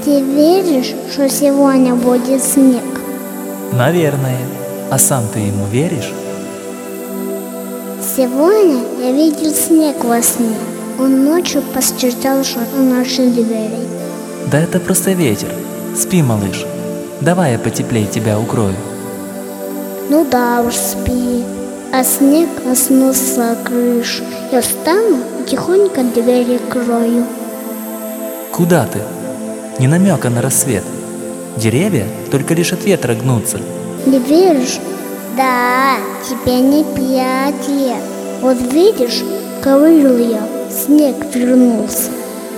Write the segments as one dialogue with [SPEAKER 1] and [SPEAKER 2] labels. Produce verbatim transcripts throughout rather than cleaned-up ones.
[SPEAKER 1] ты веришь, что сегодня будет снег?
[SPEAKER 2] Наверное. А сам ты ему веришь?
[SPEAKER 1] Сегодня я видел снег во сне. Он ночью постучал на наши двери.
[SPEAKER 2] Да это просто ветер. Спи, малыш. Давай я потеплее тебя укрою.
[SPEAKER 1] Ну да уж, спи. А снег коснулся крыш. Я встану и тихонько двери крою.
[SPEAKER 2] Куда ты? Ни намека на рассвет. Деревья только лишь от ветра гнутся.
[SPEAKER 1] Не веришь? Да, тебе не пять лет. Вот видишь, говорил я, снег вернулся.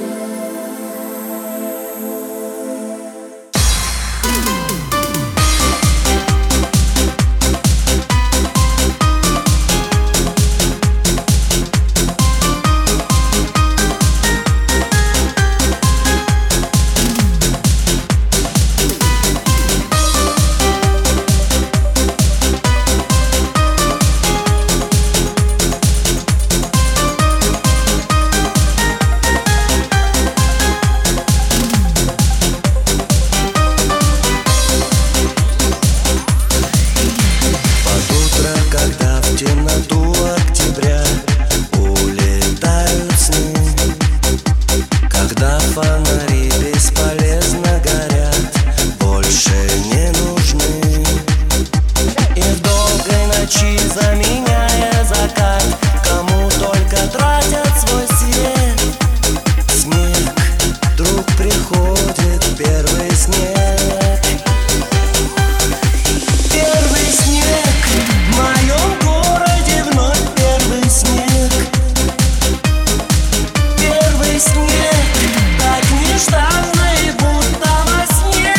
[SPEAKER 3] Фонари бесполезно горят, больше не нужны. И в долгой ночи, заменяя закат, кому только тратят свой свет. Снег, вдруг приходит первый снег. Первый снег, в моем городе вновь первый снег. Первый снег, так нежданно и будто во сне.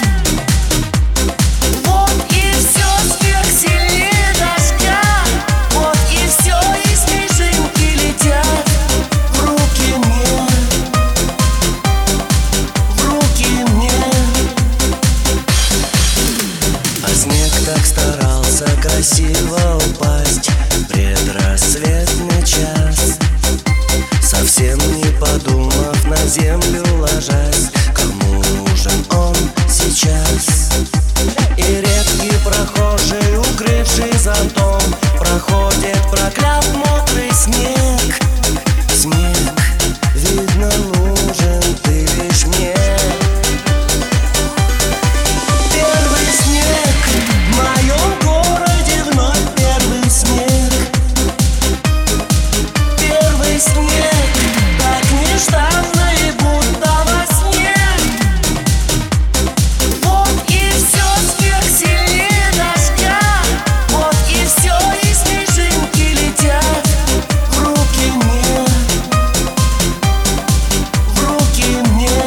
[SPEAKER 3] Вот и все сверхсильнее дождя. Вот и все, и снежинки летят в руки мне, в руки мне. А снег так старался красиво упасть в предрассветный час, совсем не подумав, на землю ложась. Кому нужен он сейчас? И редкий прохожий, укрывший зонтом, проходит, прокляв мокрый снег. Снег, видно, нужен ты лишь мне. Первый снег, в моем городе вновь первый снег. Первый снег, так нежданно и будто во сне. Вот и все сверхсильнее дождя. Вот и все, и снежинки летят в руки мне, в руки мне.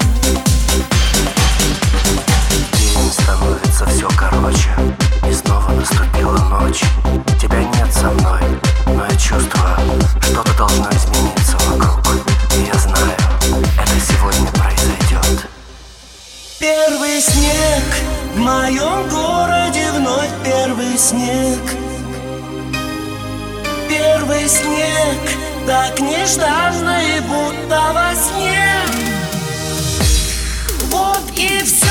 [SPEAKER 3] День становится все короче, и снова наступила ночь. Тебя нет со мной, но я чувствую, что-то должно измениться вокруг. И я знаю, это сегодня произойдет. Первый снег, в моем городе вновь первый снег. Первый снег, так нежданно и будто во сне. Вот и все.